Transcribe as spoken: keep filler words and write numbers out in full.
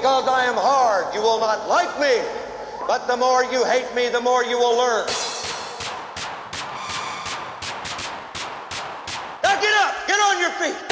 because I am hard, you will not like me. But the more you hate me, the more you will learn. Now get up, get on your feet.